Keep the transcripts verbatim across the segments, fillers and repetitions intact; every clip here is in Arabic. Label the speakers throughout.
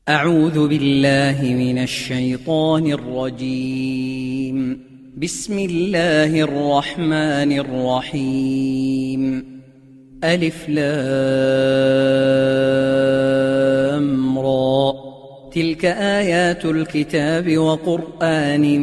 Speaker 1: أعوذ بالله من الشيطان الرجيم. بسم الله الرحمن الرحيم. ألف لام را، تلك آيات الكتاب وقرآن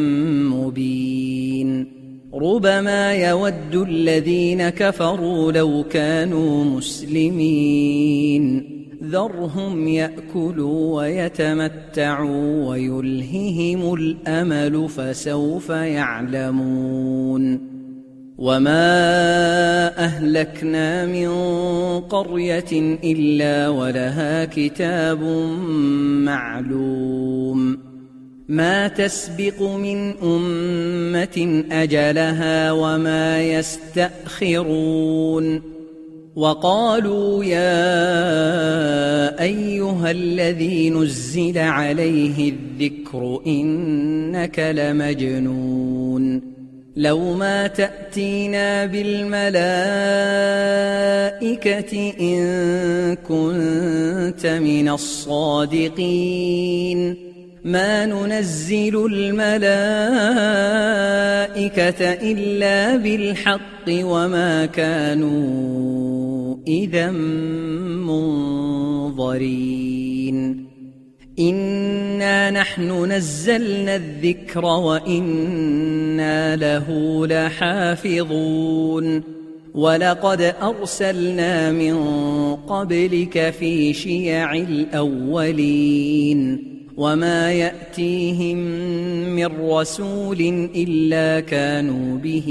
Speaker 1: مبين. ربما يود الذين كفروا لو كانوا مسلمين، ذرهم يأكلوا ويتمتعوا ويلههم الأمل فسوف يعلمون. وما أهلكنا من قرية إلا ولها كتاب معلوم، ما تسبق من أمة أجلها وما يستأخرون. وقالوا يا أيها الذي نزل عليه الذكر إنك لمجنون، لو ما تأتينا بالملائكة إن كنت من الصادقين، ما ننزل الملائكة إلا بالحق وما كانوا إذا منظرين. إنا نحن نزلنا الذكر وإنا له لحافظون. ولقد أرسلنا من قبلك في شيع الأولين، وما يأتيهم من رسول إلا كانوا به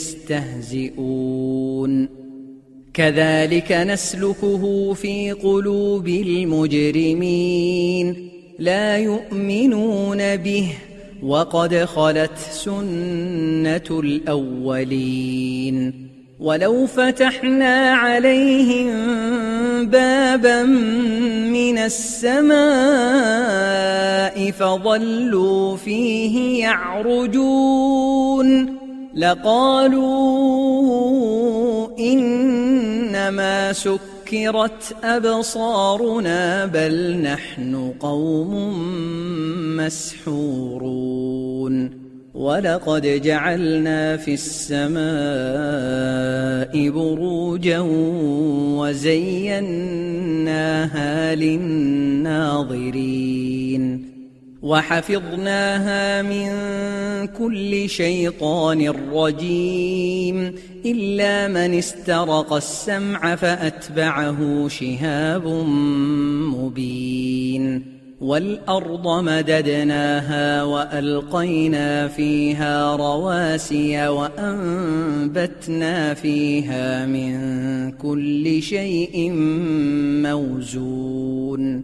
Speaker 1: يستهزئون. كذلك نسلكه في قلوب المجرمين، لا يؤمنون به وقد خلت سنة الأولين. ولو فتحنا عليهم بابا من السماء فظلوا فيه يعرجون لقالوا إنما سكرت أبصارنا بل نحن قوم مسحورون. ولقد جعلنا في السماء بروجا وزيناها للناظرين، وحفظناها من كل شيطان رجيم إلا من استرق السمع فأتبعه شهاب مبين. والأرض مددناها وألقينا فيها رواسي وأنبتنا فيها من كل شيء موزون.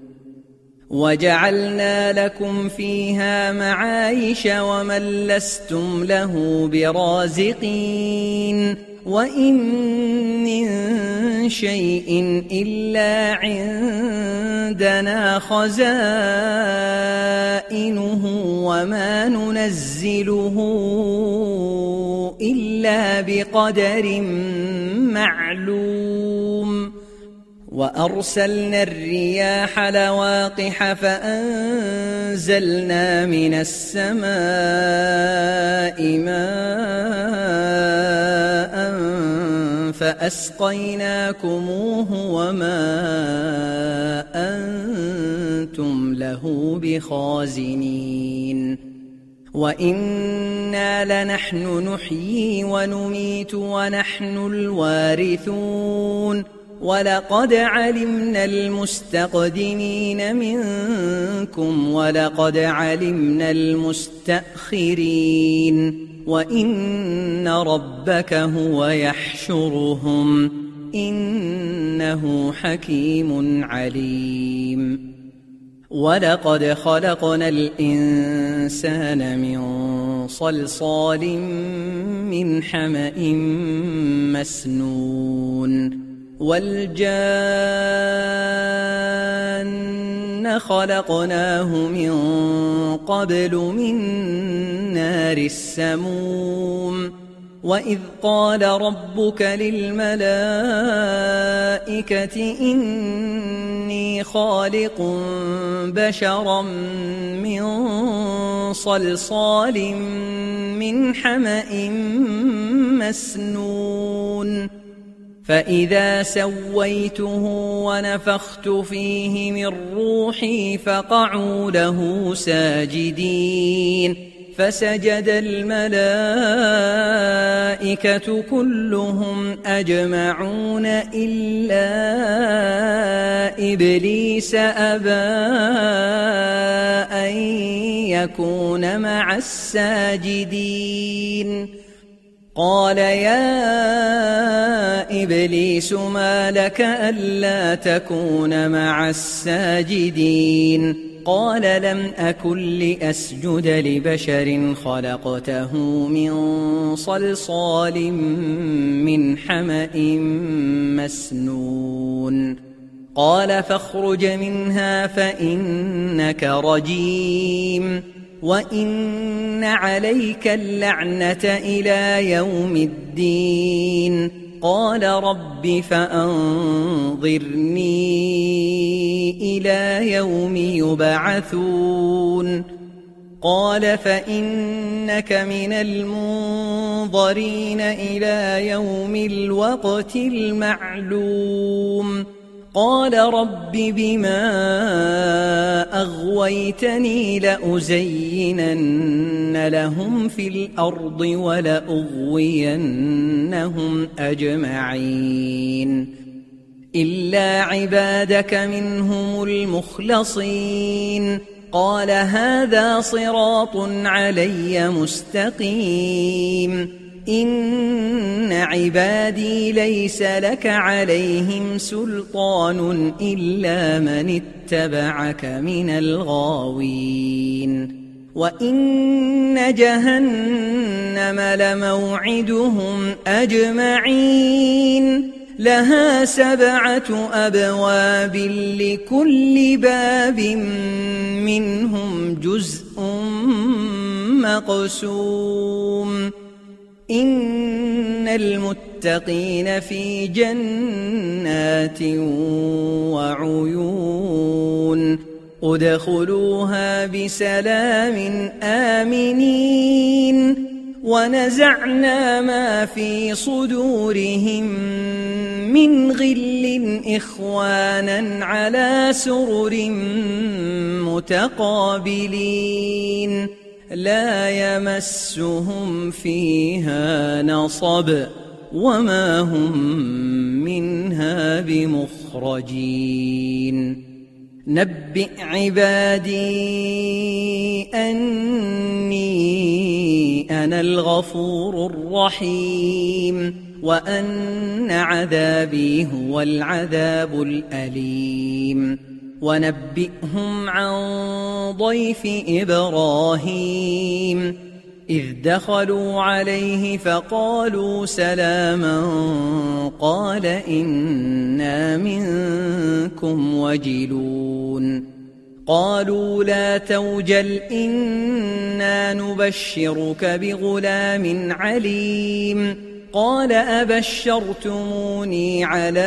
Speaker 1: وجعلنا لكم فيها معايش ومن لستم له برازقين. وإن من شيء إلا عندنا خزائنه وما ننزله إلا بقدر معلوم. وأرسلنا الرياح لواقح فأنزلنا من السماء ماء فأسقيناكموه وما أنتم له بخازنين. وإنا لنحن نحيي ونميت ونحن الوارثون. ولقد علمنا المستقدمين منكم ولقد علمنا المستأخرين. وإن ربك هو يحشرهم إنه حكيم عليم. ولقد خلقنا الإنسان من صلصال من حمأ مسنون. والجان خلقناه من قبل من نار السموم. وإذ قال ربك للملائكة إني خالق بشرا من صلصال من حمأ مسنون فإذا سويته ونفخت فيه من روحي فقعوا له ساجدين فسجد الملائكة كلهم أجمعون إلا إبليس أبى أن يكون مع الساجدين قال يا إبليس ما لك ألا تكون مع الساجدين قال لم أكن لأسجد لبشر خلقته من صلصال من حمأ مسنون قال فاخرج منها فإنك رجيم وإن عليك اللعنة إلى يوم الدين قال رب فأنظرني إلى يوم يبعثون قال فإنك من المنظرين إلى يوم الوقت المعلوم قال رب بما أغويتني لأزينن لهم في الأرض ولأغوينهم أجمعين إلا عبادك منهم المخلصين قال هذا صراط علي مستقيم إن عبادي ليس لك عليهم سلطان إلا من اتبعك من الغاوين وإن جهنم لموعدهم أجمعين لها سبعة أبواب لكل باب منهم جزء مقسوم إن المتقين في جنات وعيون ادخلوها بسلام آمنين ونزعنا ما في صدورهم من غل إخوانا على سرر متقابلين لا يمسهم فيها نصب وما هم منها بمخرجين نبئ عبادي أني أنا الغفور الرحيم وأن عذابي هو العذاب الأليم ونبئهم عن ضيف إبراهيم إذ دخلوا عليه فقالوا سلاما قال إنا منكم وجلون قالوا لا توجل إنا نبشرك بغلام عليم قال أبشرتموني على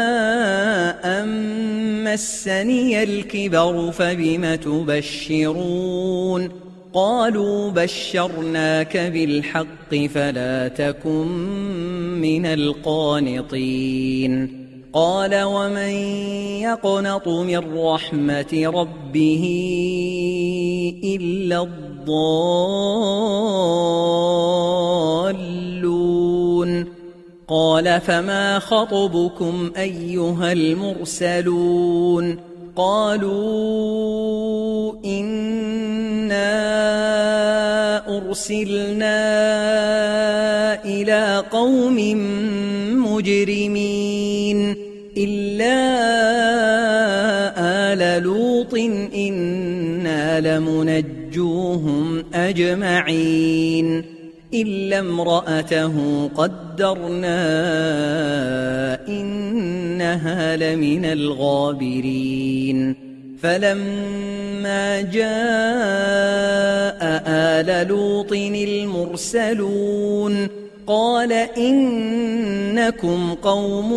Speaker 1: أن مسني الكبر فبم تبشرون قالوا بشرناك بالحق فلا تكن من القانطين قال ومن يقنط من رحمة ربه إلا الضالون قال فما خطبكم أيها المرسلون قالوا إنا أرسلنا إلى قوم مجرمين إلا آل لوط إنا لمنجوهم أجمعين إلا امرأته قدرنا إنها لمن الغابرين فلما جاء آل لوط المرسلون قال إنكم قوم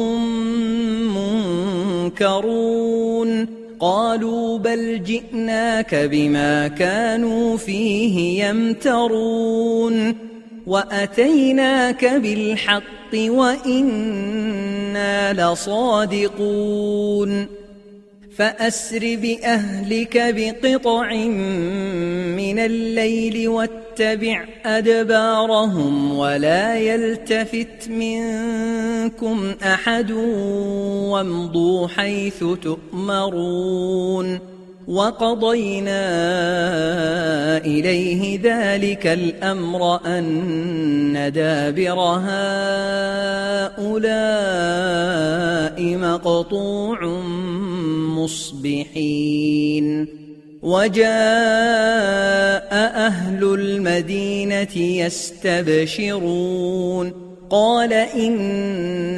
Speaker 1: منكرون قالوا بل جئناك بما كانوا فيه يمترون وأتيناك بالحق وإنا لصادقون فأسر بأهلك بقطع من الليل واتبع أدبارهم ولا يلتفت منكم أحد وامضوا حيث تؤمرون وقضينا إليه ذلك الأمر أن دابر هؤلاء مقطوع مصبحين وجاء أهل المدينة يستبشرون قال إن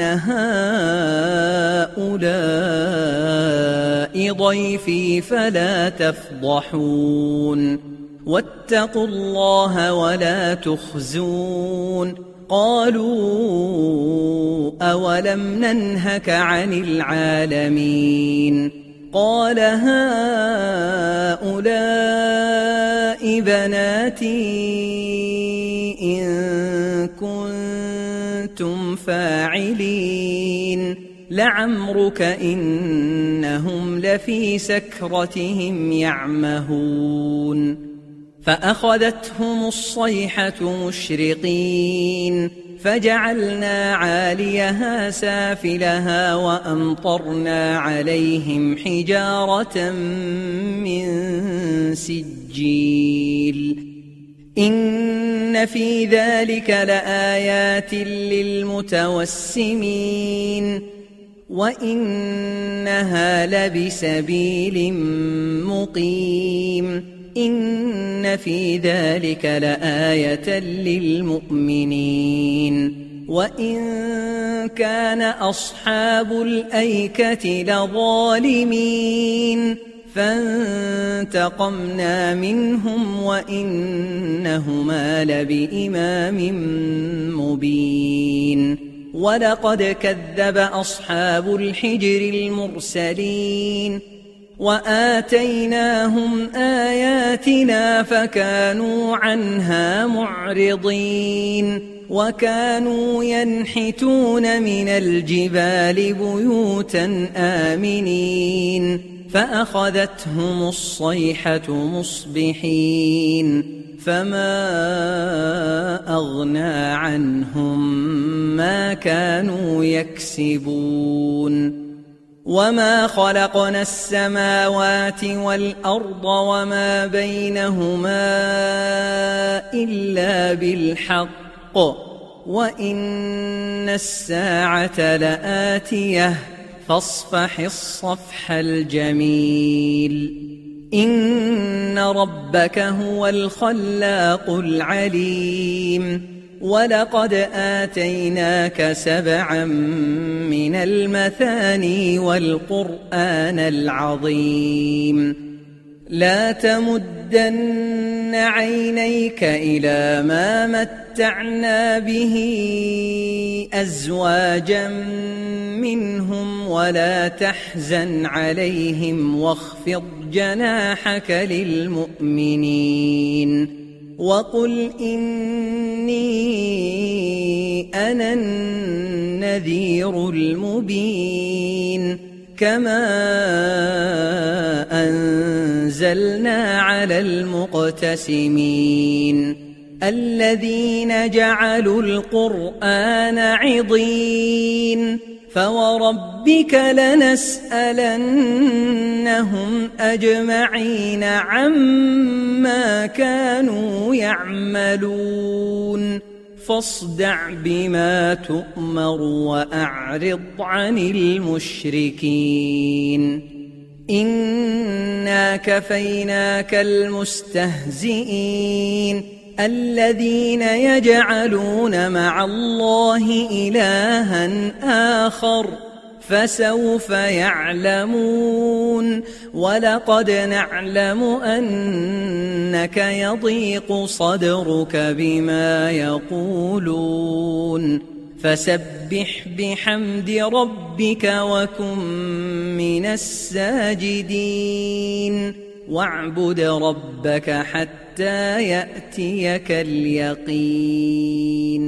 Speaker 1: هؤلاء ضيفي فلا تفضحون واتقوا الله ولا تخزون قالوا أولم ننهك عن العالمين قال هؤلاء بناتي إن كنتم فاعلين لعمرك إنهم لفي سكرتهم يعمهون فأخذتهم الصيحة مشرقين فجعلنا عاليها سافلها وأمطرنا عليهم حجارة من سجيل إن في ذلك لآيات للمتوسمين وإنها لبسبيل مقيم إن في ذلك لآية للمؤمنين وإن كان أصحاب الأيكة لظالمين فانتقمنا منهم وإنهما لبإمام مبين ولقد كذب أصحاب الحجر المرسلين وآتيناهم آياتنا فكانوا عنها معرضين وكانوا ينحتون من الجبال بيوتا آمنين فأخذتهم الصيحة مصبحين فما أغنى عنهم ما كانوا يكسبون وما خلقنا السماوات والأرض وما بينهما إلا بالحق وإن الساعة لآتية فاصفح الصفح الجميل إن ربك هو الخلاق العليم ولقد آتيناك سبعا من المثاني والقرآن العظيم لا تمدن عينيك إلى ما متعنا به أزواجا منهم ولا تحزن عليهم واخفض جناحك للمؤمنين وقل إني أنا النذير المبين كما أنزلنا على المقتسمين الذين جعلوا القرآن عضين فوربك لنسألنهم أجمعين عما كانوا يعملون فاصدع بما تؤمر وأعرض عن المشركين إنا كفيناك المستهزئين الذين يجعلون مع الله إلها آخر فسوف يعلمون ولقد نعلم أنك يضيق صدرك بما يقولون فسبح بحمد ربك وكن من الساجدين واعبد ربك حتى يأتيك اليقين